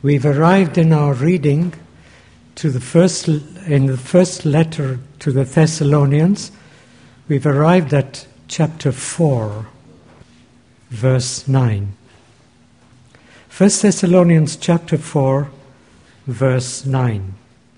We've arrived in our reading in the first letter to the Thessalonians. We've arrived at chapter 4, verse 9. 1 Thessalonians chapter 4, verse 9.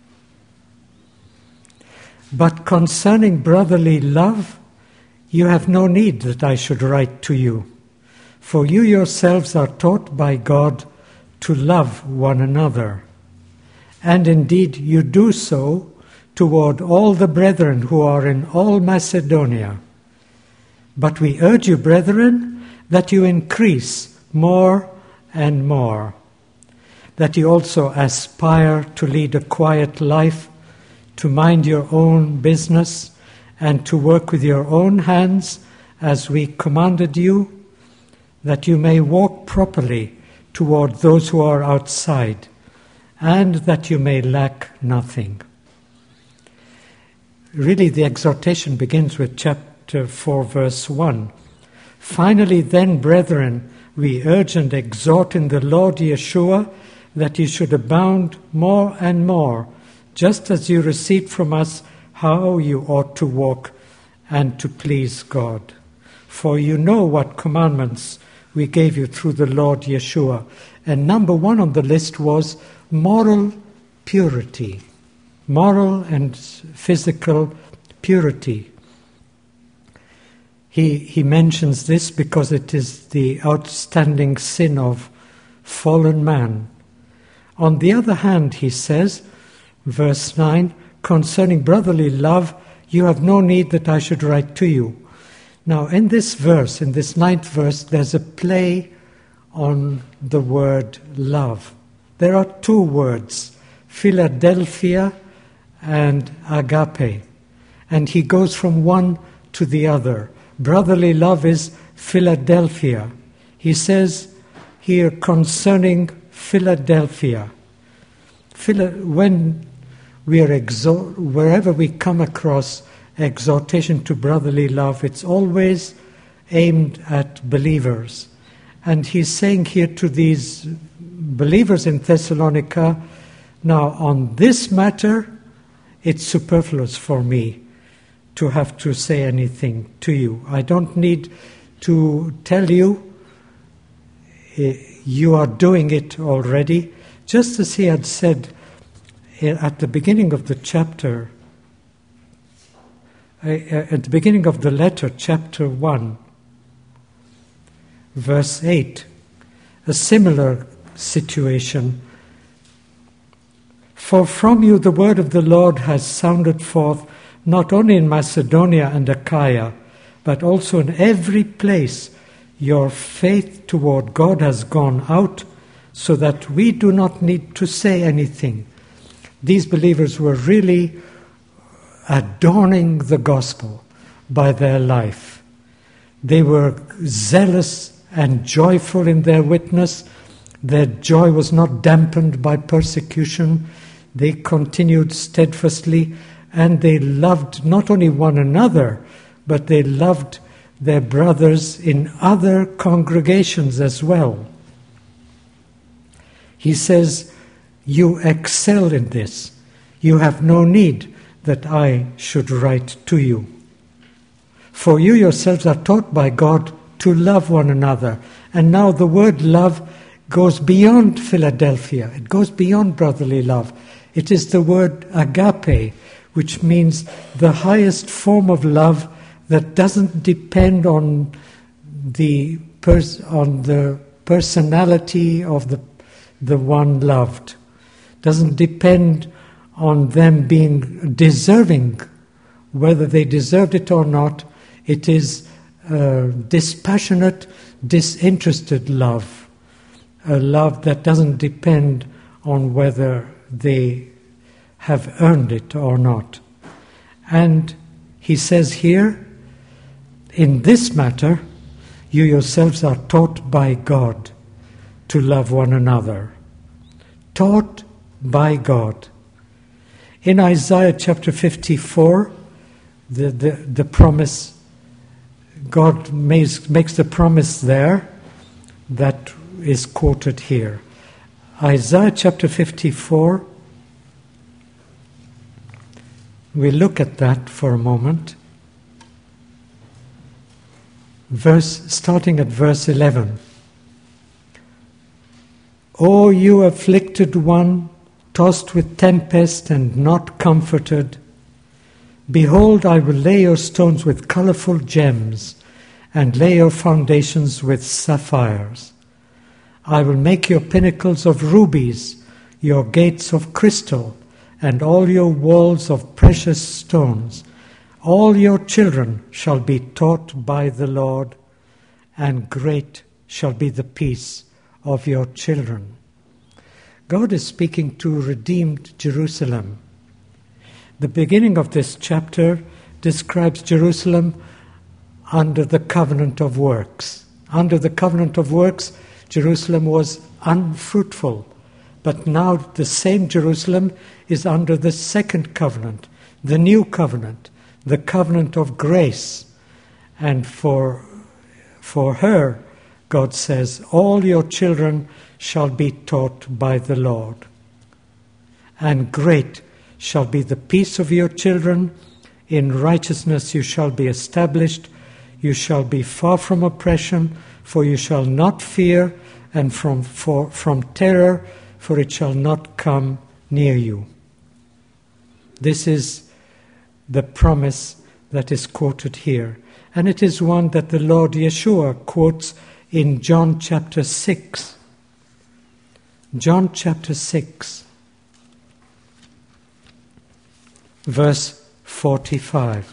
But concerning brotherly love, you have no need that I should write to you, for you yourselves are taught by God to love one another. And indeed you do so toward all the brethren who are in all Macedonia. But we urge you, brethren, that you increase more and more, that you also aspire to lead a quiet life, to mind your own business, and to work with your own hands as we commanded you, that you may walk properly toward those who are outside, and that you may lack nothing. Really, the exhortation begins with chapter 4, verse 1. Finally, then, brethren, we urge and exhort in the Lord Yeshua that you should abound more and more, just as you received from us how you ought to walk and to please God. For you know what commandments we gave you through the Lord Yeshua. And number one on the list was moral purity, moral and physical purity. He mentions this because it is the outstanding sin of fallen man. On the other hand, he says, verse 9, concerning brotherly love, you have no need that I should write to you. Now, in this verse, in this 9th verse, there's a play on the word love. There are two words, Philadelphia and agape, and he goes from one to the other. Brotherly love is Philadelphia. He says here concerning Philadelphia. When we are wherever we come across exhortation to brotherly love, it's always aimed at believers. And he's saying here to these believers in Thessalonica, now on this matter, it's superfluous for me to have to say anything to you. I don't need to tell you, you are doing it already. Just as he had said at the beginning of the chapter, at the beginning of the letter, chapter 1, verse 8, a similar situation. For from you the word of the Lord has sounded forth, not only in Macedonia and Achaia, but also in every place your faith toward God has gone out, so that we do not need to say anything. These believers were really adorning the gospel by their life. They were zealous and joyful in their witness. Their joy was not dampened by persecution. They continued steadfastly, and they loved not only one another, but they loved their brothers in other congregations as well. He says, you excel in this. You have no need that I should write to you. For you yourselves are taught by God to love one another. And now the word love goes beyond Philadelphia. It goes beyond brotherly love. It is the word agape, which means the highest form of love that doesn't depend on the personality of the one loved. Doesn't depend on them being deserving, whether they deserved it or not. It is dispassionate, disinterested love, a love that doesn't depend on whether they have earned it or not. And he says here, in this matter, you yourselves are taught by God to love one another. Taught by God. In Isaiah chapter 54, the promise, God makes the promise there that is quoted here. Isaiah chapter 54. We'll look at that for a moment. Starting at verse 11. O you afflicted one, tossed with tempest and not comforted, behold, I will lay your stones with colorful gems and lay your foundations with sapphires. I will make your pinnacles of rubies, your gates of crystal, and all your walls of precious stones. All your children shall be taught by the Lord, and great shall be the peace of your children. God is speaking to redeemed Jerusalem. The beginning of this chapter describes Jerusalem under the covenant of works. Under the covenant of works, Jerusalem was unfruitful. But now the same Jerusalem is under the second covenant, the new covenant, the covenant of grace. And for her, God says, all your children shall be taught by the Lord. And great shall be the peace of your children. In righteousness you shall be established. You shall be far from oppression, for you shall not fear, and from terror, for it shall not come near you. This is the promise that is quoted here. And it is one that the Lord Yeshua quotes in John chapter 6. John chapter 6, verse 45.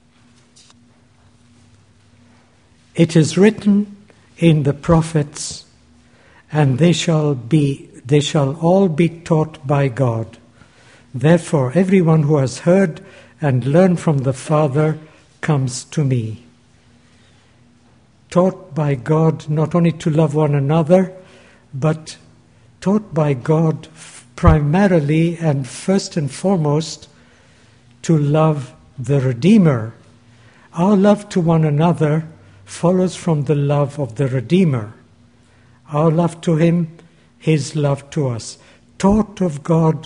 It is written in the prophets, and they shall all be taught by God. Therefore, everyone who has heard and learned from the Father comes to me. Taught by God not only to love one another, but taught by God primarily and first and foremost to love the Redeemer. Our love to one another follows from the love of the Redeemer. Our love to him, his love to us. Taught of God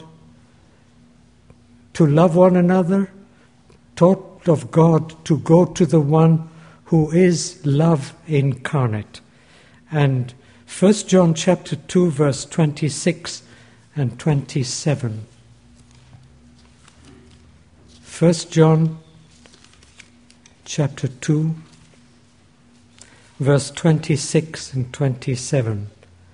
to love one another, taught of God to go to the one who is love incarnate. And 1 John chapter 2 verse 26 and 27. 1 John chapter 2 verse 26 and 27.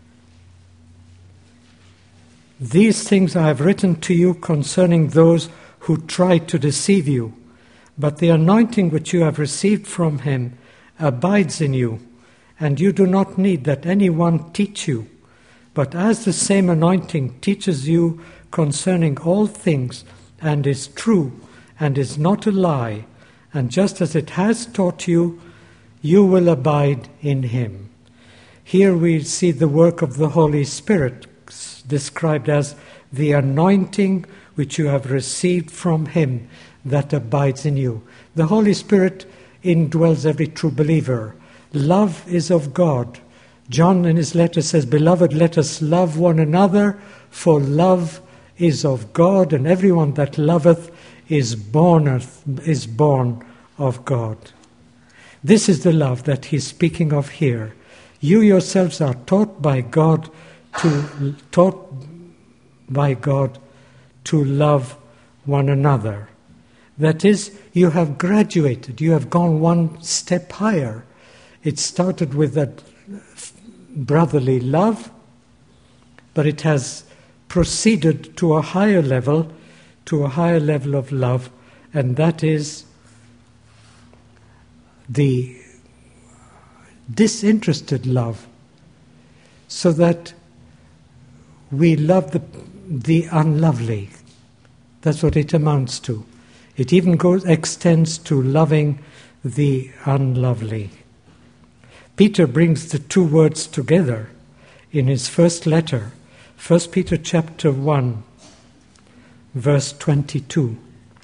These things I have written to you concerning those who try to deceive you, but the anointing which you have received from him abides in you, and you do not need that anyone teach you. But as the same anointing teaches you concerning all things, and is true, and is not a lie, and just as it has taught you, you will abide in him. Here we see the work of the Holy Spirit described as the anointing which you have received from him that abides in you. The Holy Spirit indwells every true believer. Love is of God. John in his letter says, Beloved, let us love one another, for love is of God, and everyone that loveth is born of God. This is the love that he's speaking of here. You yourselves are taught by God to love one another. That is, you have graduated, you have gone one step higher. It started with that brotherly love, but it has proceeded to a higher level of love, and that is the disinterested love, so that we love the unlovely. That's what it amounts to. It even extends to loving the unlovely. Peter brings the two words together in his first letter, 1 Peter chapter 1, verse 22.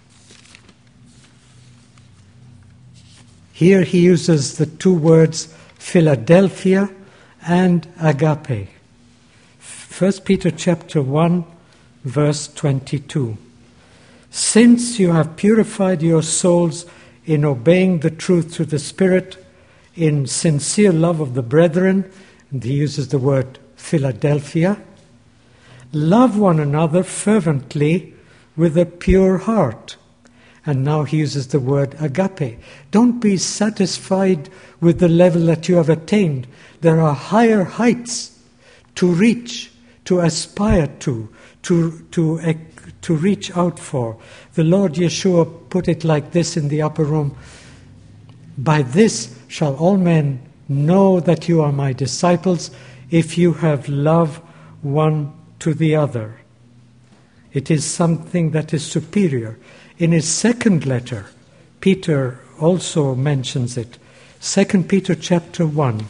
Here he uses the two words Philadelphia and agape. 1 Peter chapter 1, verse 22. Since you have purified your souls in obeying the truth through the Spirit, in sincere love of the brethren, and he uses the word Philadelphia, love one another fervently with a pure heart. And now he uses the word agape. Don't be satisfied with the level that you have attained. There are higher heights to reach, to aspire to reach out for. The Lord Yeshua put it like this in the upper room: by this shall all men know that you are my disciples, if you have love one to the other. It is something that is superior. In his second letter, Peter also mentions it. 2 Peter chapter 1.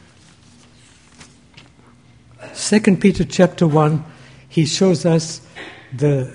2 Peter chapter 1, he shows us the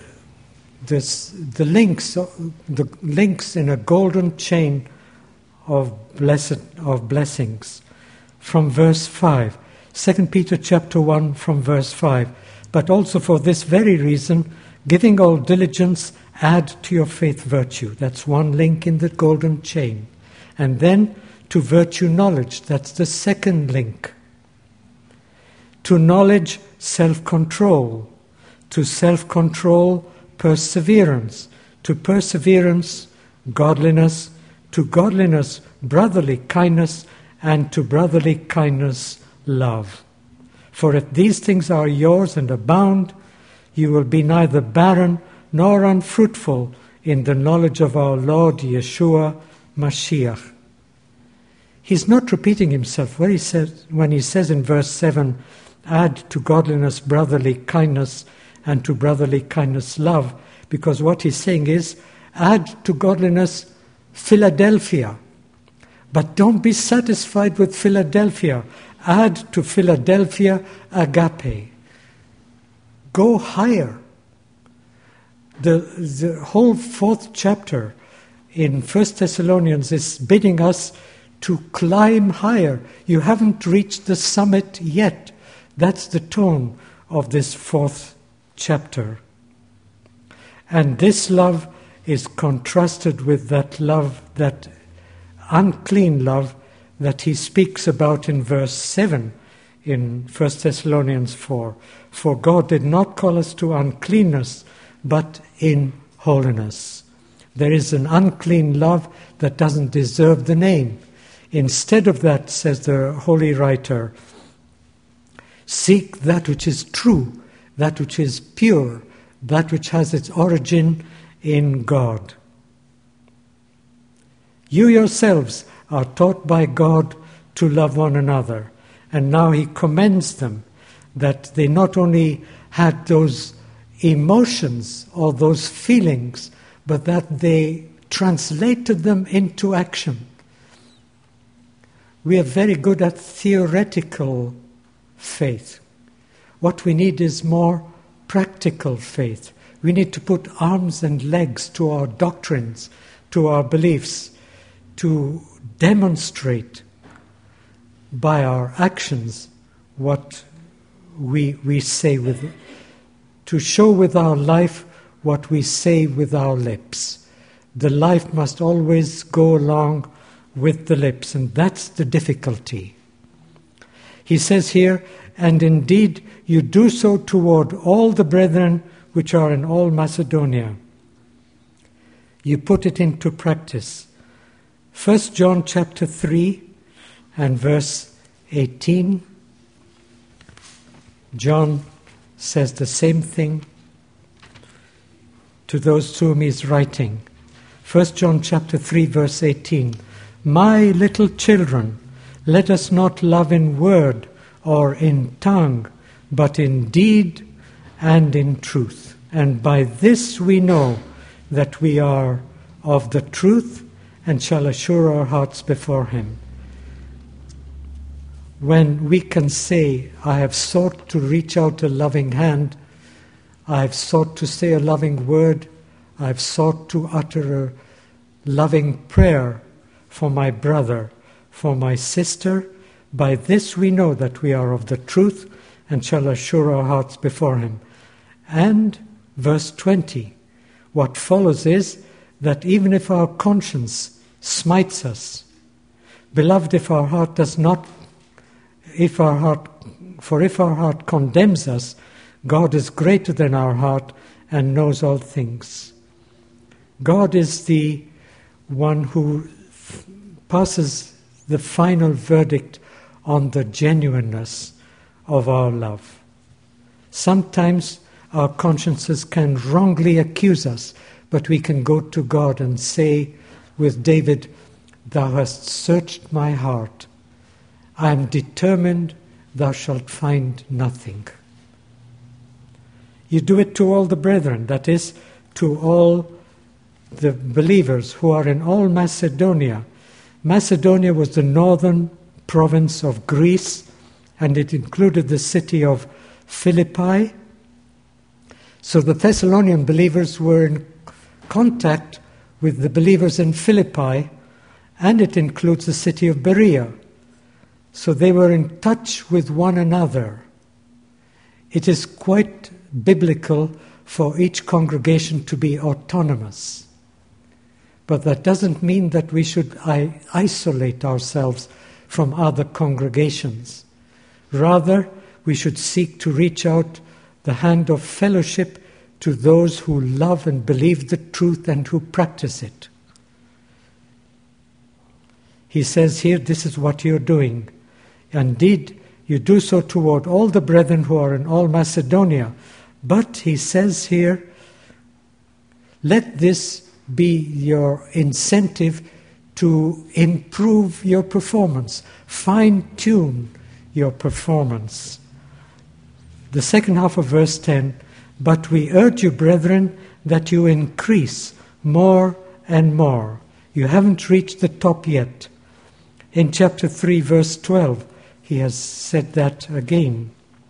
links in a golden chain of blessings from verse 5. 2 Peter chapter 1 from verse 5. But also for this very reason, giving all diligence, add to your faith virtue. That's one link in the golden chain. And then to virtue knowledge. That's the second link. To knowledge, self-control. To self-control, perseverance. To perseverance, godliness. To godliness, brotherly kindness. And to brotherly kindness, love. For if these things are yours and abound, you will be neither barren nor unfruitful in the knowledge of our Lord Yeshua Mashiach. He's not repeating himself when he says in verse 7, add to godliness brotherly kindness, and to brotherly kindness love, because what he's saying is, add to godliness Philadelphia. But don't be satisfied with Philadelphia. Add to Philadelphia agape. Go higher. The whole 4th chapter in 1 Thessalonians is bidding us to climb higher. You haven't reached the summit yet. That's the tone of this 4th chapter. And this love is contrasted with that love, that unclean love that he speaks about in verse 7 in 1 Thessalonians 4. For God did not call us to uncleanness, but in holiness. There is an unclean love that doesn't deserve the name. Instead of that, says the holy writer, seek that which is true, that which is pure, that which has its origin in God. You yourselves are taught by God to love one another. And now he commends them that they not only had those emotions or those feelings, but that they translated them into action. We are very good at theoretical faith. What we need is more practical faith. We need to put arms and legs to our doctrines, to our beliefs, to demonstrate by our actions what we say to show with our life what we say with our lips. The life must always go along with the lips, and that's the difficulty. He says here, and indeed you do so toward all the brethren which are in all Macedonia. You put it into practice. 1 John chapter 3 and verse 18. John says the same thing to those to whom he's writing. 1 John chapter 3 verse 18. My little children, let us not love in word or in tongue, but in deed and in truth. And by this we know that we are of the truth and shall assure our hearts before him. When we can say, I have sought to reach out a loving hand, I have sought to say a loving word, I have sought to utter a loving prayer for my brother, for my sister, by this we know that we are of the truth and shall assure our hearts before him. And verse 20, what follows is that even if our conscience smites us, beloved, if our heart condemns us, God is greater than our heart and knows all things. God is the one who passes the final verdict on the genuineness of our love. Sometimes our consciences can wrongly accuse us, but we can go to God and say with David, "Thou hast searched my heart. I am determined thou shalt find nothing." You do it to all the brethren, that is, to all the believers who are in all Macedonia. Macedonia was the northern province of Greece, and it included the city of Philippi. So the Thessalonian believers were in contact with the believers in Philippi, and it includes the city of Berea. So they were in touch with one another. It is quite biblical for each congregation to be autonomous. But that doesn't mean that we should isolate ourselves from other congregations. Rather, we should seek to reach out the hand of fellowship to those who love and believe the truth and who practice it. He says here, this is what you're doing. Indeed, you do so toward all the brethren who are in all Macedonia. But he says here, let this be your incentive to improve your performance, fine-tune your performance. The second half of verse 10, but we urge you, brethren, that you increase more and more. You haven't reached the top yet. In chapter 3, verse 12, he has said that again.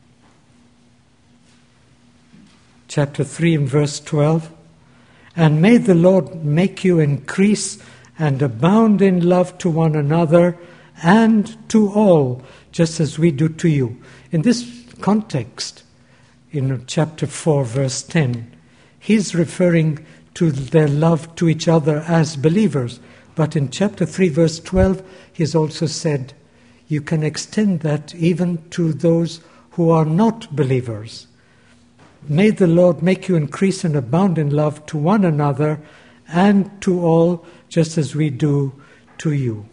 Chapter 3 and verse 12, and may the Lord make you increase and abound in love to one another and to all, just as we do to you. In this context, in chapter 4, verse 10, he's referring to their love to each other as believers. But in chapter 3, verse 12, he's also said, you can extend that even to those who are not believers. May the Lord make you increase and abound in love to one another and to all, just as we do to you.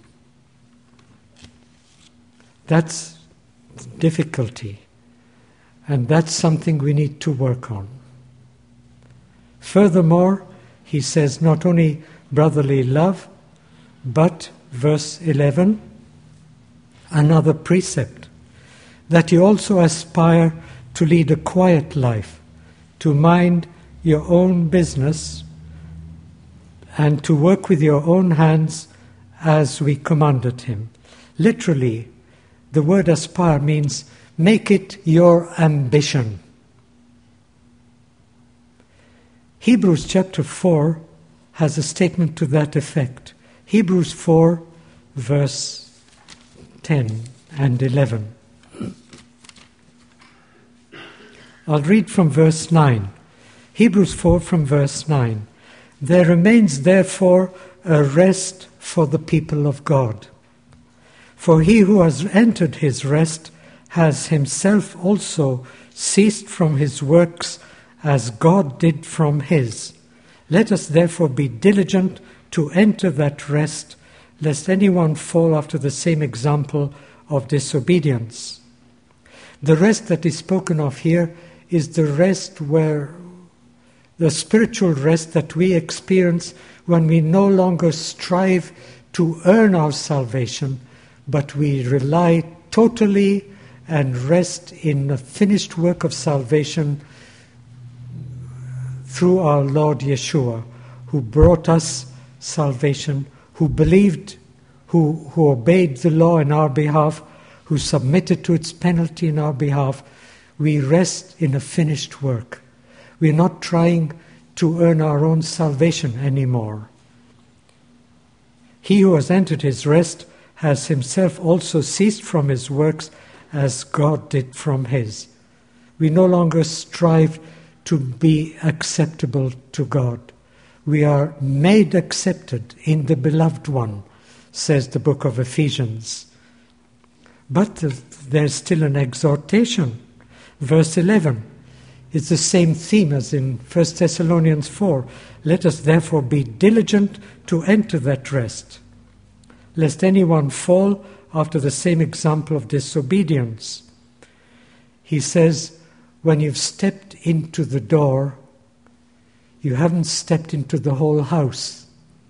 That's difficulty, and that's something we need to work on. Furthermore, he says not only brotherly love, but, verse 11, another precept, that you also aspire to lead a quiet life, to mind your own business, and to work with your own hands as we commanded him. Literally, the word aspire means make it your ambition. Hebrews chapter 4 has a statement to that effect. Hebrews 4, verse 10 and 11. I'll read from verse 9. Hebrews 4 from verse 9. There remains therefore a rest for the people of God. For he who has entered his rest has himself also ceased from his works as God did from his. Let us therefore be diligent to enter that rest, lest anyone fall after the same example of disobedience. The rest that is spoken of here is the rest where the spiritual rest that we experience when we no longer strive to earn our salvation, but we rely totally and rest in the finished work of salvation through our Lord Yeshua, who brought us salvation, who believed, who obeyed the law in our behalf, who submitted to its penalty in our behalf. We rest in a finished work. We're not trying to earn our own salvation anymore. He who has entered his rest has himself also ceased from his works as God did from his. We no longer strive to be acceptable to God. We are made accepted in the Beloved One, says the book of Ephesians. But there's still an exhortation. Verse 11 is the same theme as in 1 Thessalonians 4. Let us therefore be diligent to enter that rest, lest anyone fall after the same example of disobedience. He says, when you've stepped into the door, you haven't stepped into the whole house.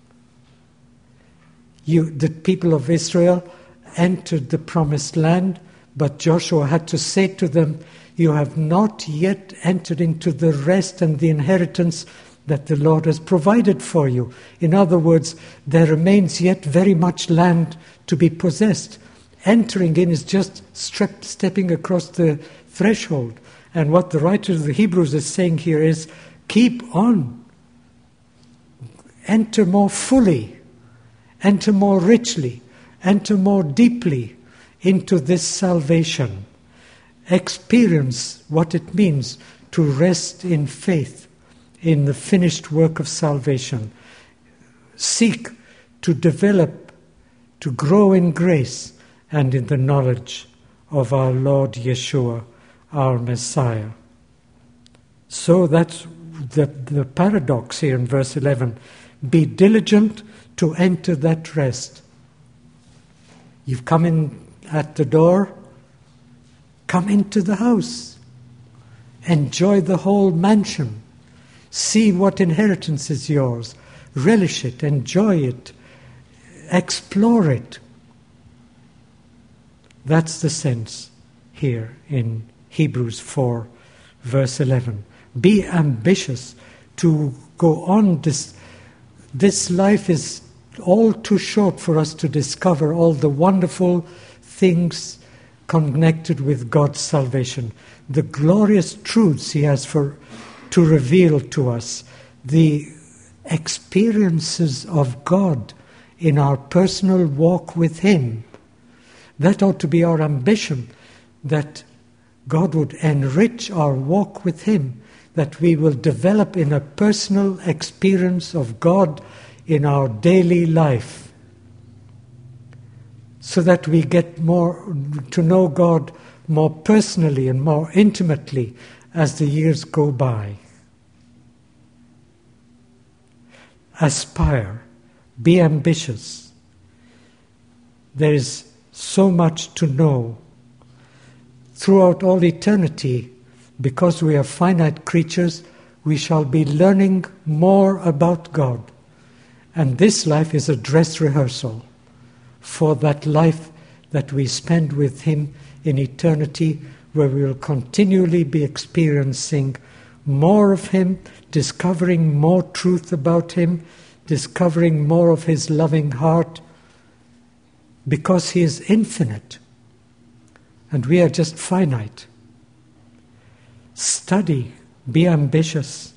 The people of Israel entered the promised land, but Joshua had to say to them, you have not yet entered into the rest and the inheritance that the Lord has provided for you. In other words, there remains yet very much land to be possessed. Entering in is just stepping across the threshold. And what the writer of the Hebrews is saying here is, keep on. Enter more fully. Enter more richly. Enter more deeply into this salvation. Experience what it means to rest in faith in the finished work of salvation. Seek to develop, to grow in grace and in the knowledge of our Lord Yeshua, our Messiah. So that's the paradox here in verse 11. Be diligent to enter that rest. You've come in at the door, come into the house. Enjoy the whole mansion. See what inheritance is yours. Relish it, enjoy it, explore it. That's the sense here in Hebrews 4, verse 11. Be ambitious to go on. This life is all too short for us to discover all the wonderful things connected with God's salvation, the glorious truths He has to reveal to us, the experiences of God in our personal walk with Him. That ought to be our ambition, that God would enrich our walk with Him, that we will develop in a personal experience of God in our daily life, so that we get more to know God more personally and more intimately as the years go by. Aspire, be ambitious. There is so much to know. Throughout all eternity, because we are finite creatures, we shall be learning more about God. And this life is a dress rehearsal for that life that we spend with Him in eternity, where we will continually be experiencing more of Him, discovering more truth about Him, discovering more of His loving heart, because He is infinite and we are just finite. Study, be ambitious.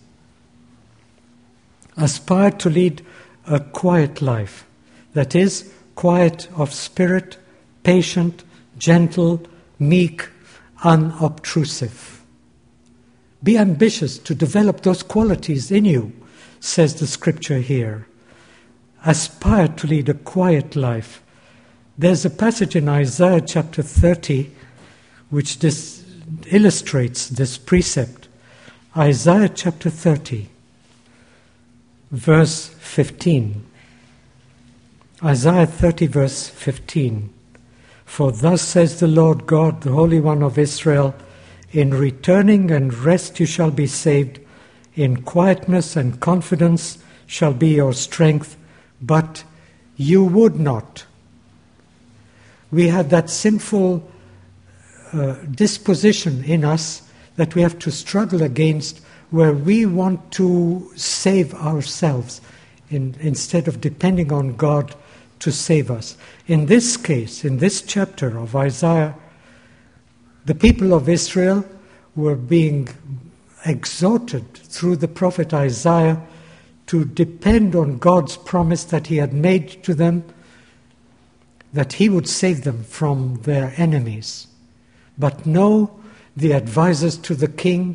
Aspire to lead a quiet life, that is, quiet of spirit, patient, gentle, meek, unobtrusive. Be ambitious to develop those qualities in you, says the scripture here. Aspire to lead a quiet life. There's a passage in Isaiah chapter 30 which illustrates this precept. Isaiah chapter 30, verse 15. Isaiah 30, verse 15. For thus says the Lord God, the Holy One of Israel, in returning and rest you shall be saved, in quietness and confidence shall be your strength, but you would not. We have that sinful disposition in us that we have to struggle against, where we want to save ourselves instead of depending on God to save us. In this case, in this chapter of Isaiah, the people of Israel were being exhorted through the prophet Isaiah to depend on God's promise that He had made to them, that He would save them from their enemies. But no, the advisors to the king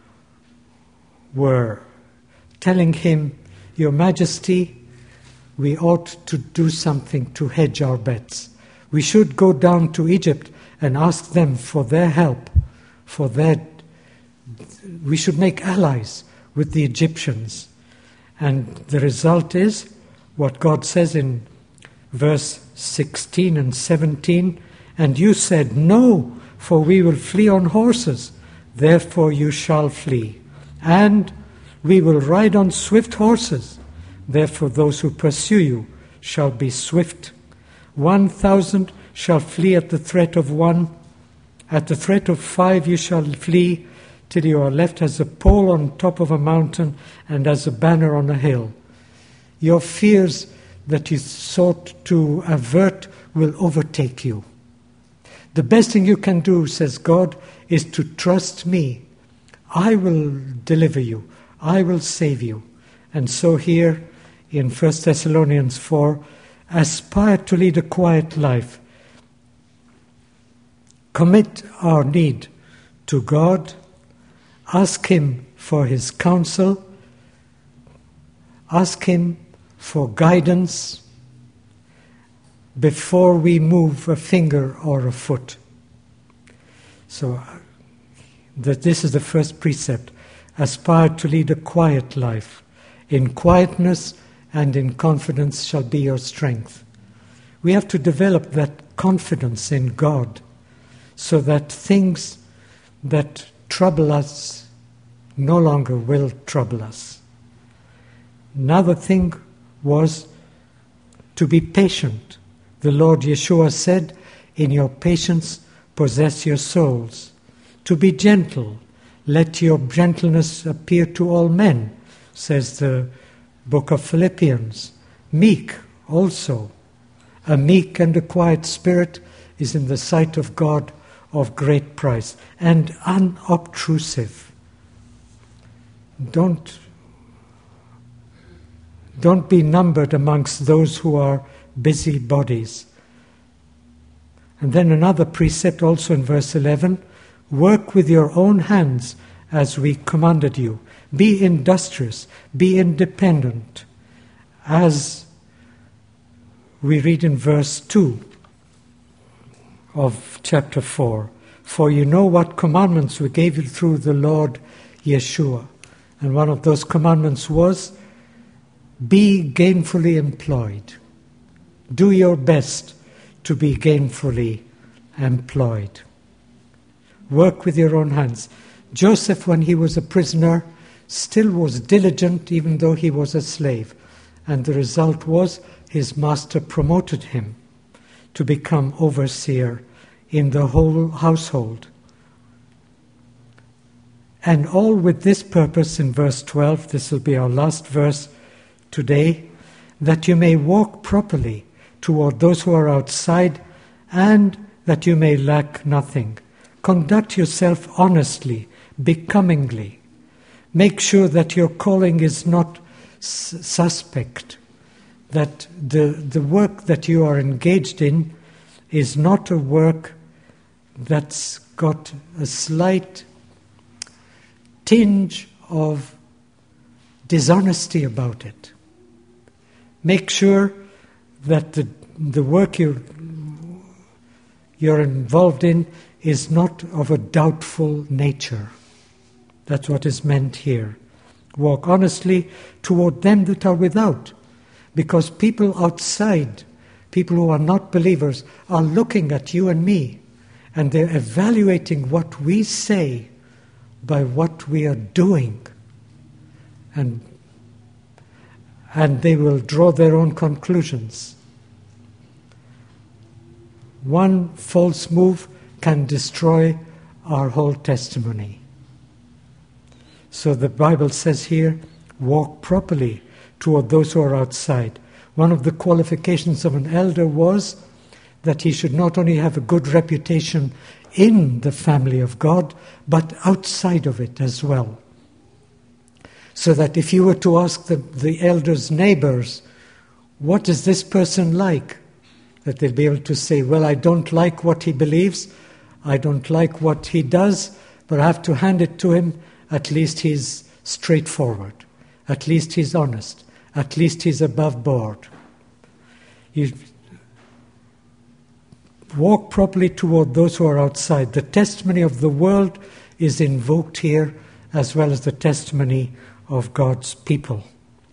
were telling him, Your Majesty, we ought to do something to hedge our bets. We should go down to Egypt and ask them for their help, we should make allies with the Egyptians. And the result is what God says in verse 16 and 17, And you said, No, for we will flee on horses, therefore you shall flee. And we will ride on swift horses, therefore those who pursue you shall be swift. 1,000 shall flee at the threat of one. At the threat of 5 you shall flee, till you are left as a pole on top of a mountain and as a banner on a hill. Your fears that you sought to avert will overtake you. The best thing you can do, says God, is to trust me. I will deliver you. I will save you. And so here in 1 Thessalonians 4, aspire to lead a quiet life. Commit our need to God. Ask Him for His counsel. Ask Him for guidance before we move a finger or a foot. So this is the first precept. Aspire to lead a quiet life. In quietness and in confidence shall be your strength. We have to develop that confidence in God so that things that trouble us no longer will trouble us. Another thing was to be patient. The Lord Yeshua said, In your patience possess your souls. To be gentle. Let your gentleness appear to all men, says the book of Philippians. Meek also. A meek and a quiet spirit is in the sight of God of great price. And unobtrusive. Don't be numbered amongst those who are busy bodies. And then another precept also in verse 11, work with your own hands as we commanded you. Be industrious, be independent, as we read in verse 2 of chapter 4. For you know what commandments we gave you through the Lord Yeshua. And one of those commandments was, be gainfully employed. Do your best to be gainfully employed. Work with your own hands. Joseph, when he was a prisoner, still was diligent even though he was a slave. And the result was his master promoted him to become overseer in the whole household. And all with this purpose in verse 12, this will be our last verse today, that you may walk properly toward those who are outside and that you may lack nothing. Conduct yourself honestly, becomingly. Make sure that your calling is not suspect, that the work that you are engaged in is not a work that's got a slight tinge of dishonesty about it. Make sure that the work you're involved in is not of a doubtful nature. That's what is meant here. Walk honestly toward them that are without, because people outside, people who are not believers, are looking at you and me, and they're evaluating what we say by what we are doing. And they will draw their own conclusions. One false move can destroy our whole testimony. So the Bible says here, walk properly toward those who are outside. One of the qualifications of an elder was that he should not only have a good reputation in the family of God, but outside of it as well. So that if you were to ask the elder's neighbors, what is this person like? That they'll be able to say, well, I don't like what he believes, I don't like what he does, but I have to hand it to him. At least he's straightforward. At least he's honest. At least he's above board. You walk properly toward those who are outside. The testimony of the world is invoked here, as well as the testimony of God's people.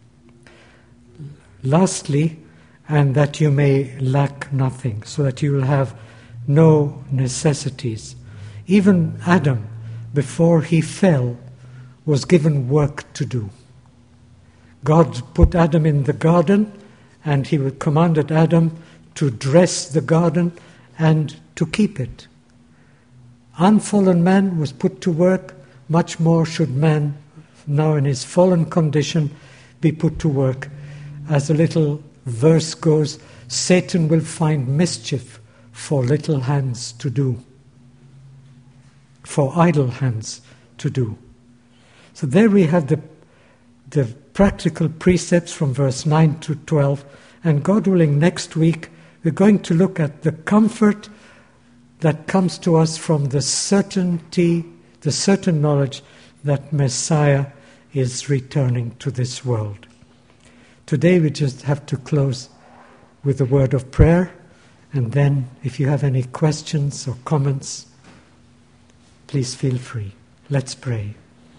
Lastly, and that you may lack nothing, so that you will have no necessities. Even Adam, before he fell, was given work to do. God put Adam in the garden, and he commanded Adam to dress the garden and to keep it. Unfallen man was put to work, much more should man, now in his fallen condition, be put to work. As a little verse goes, Satan will find mischief for little hands to do, for idle hands to do. So there we have the practical precepts from verse 9 to 12, and God willing, next week we're going to look at the comfort that comes to us from the certainty, the certain knowledge that Messiah is returning to this world. Today we just have to close with a word of prayer, and then if you have any questions or comments, please feel free. Let's pray.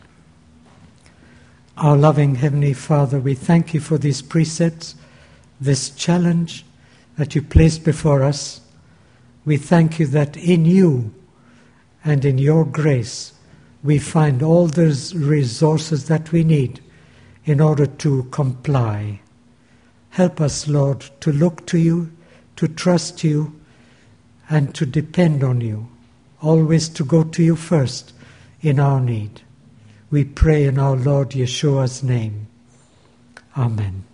Our loving Heavenly Father, we thank you for these precepts, this challenge that you placed before us. We thank you that in you and in your grace we find all those resources that we need in order to comply. Help us, Lord, to look to you, to trust you, and to depend on you, always to go to you first in our need. We pray in our Lord Yeshua's name. Amen.